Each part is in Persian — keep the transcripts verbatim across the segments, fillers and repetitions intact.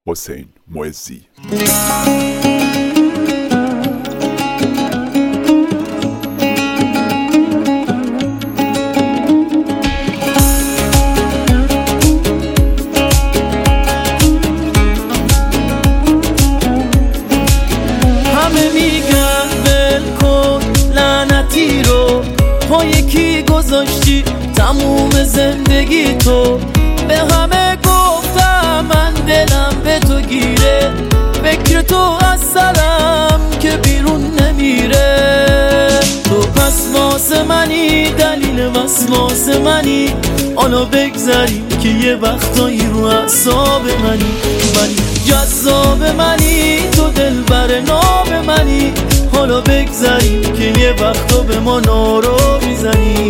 حسین معزی. همه میگن بلکن لعنتی رو، پا یکی گذاشتی تموم زندگی تو. به همه گفتم من دلم به تو گیره، فکر تو از سرم که بیرون نمیره. تو پس واسه منی، دلیل وسواس منی، حالا بگذاریم که یه وقتایی رو اعصاب منی. ولی جذاب منی، تو دلبر ناب منی، حالا بگذاریم که یه وقتا به ما نارو میزنی.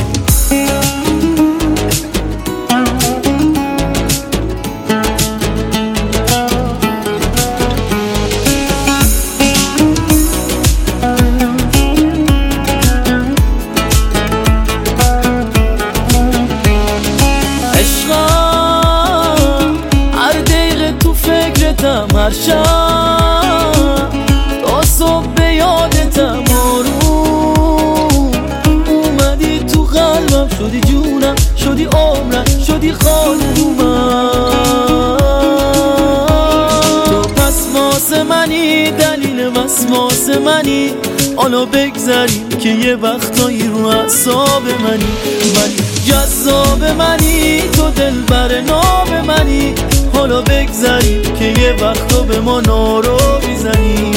هر شب تا صبح به یادتم آروم اومدی تو قلبم، شدی جونم، شدی عمرم، شدی خانومم. تو پس واسه منی، دلیل وسواس منی، حالا بگذاریم که یه وقتایی رو اعصاب منی. ولی جذاب منی، تو دلبر ناب منی، حالا بگذاریم که یه وقتا به ما نارو میزنی.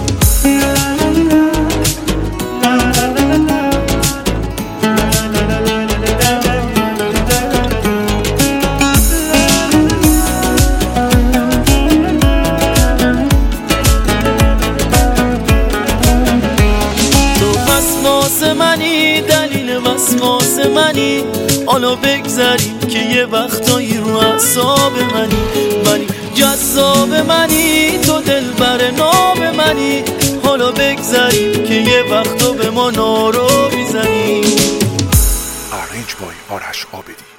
تو پس واسه منی، دلیل وسواس منی، حالا بگذاریم که یه وقتایی رو اعصاب منی. ولی جذاب منی، تو دلبر ناب منی، حالا بگذاریم که یه وقتا به ما نارو میزنی. Arranged by آرش عابدی.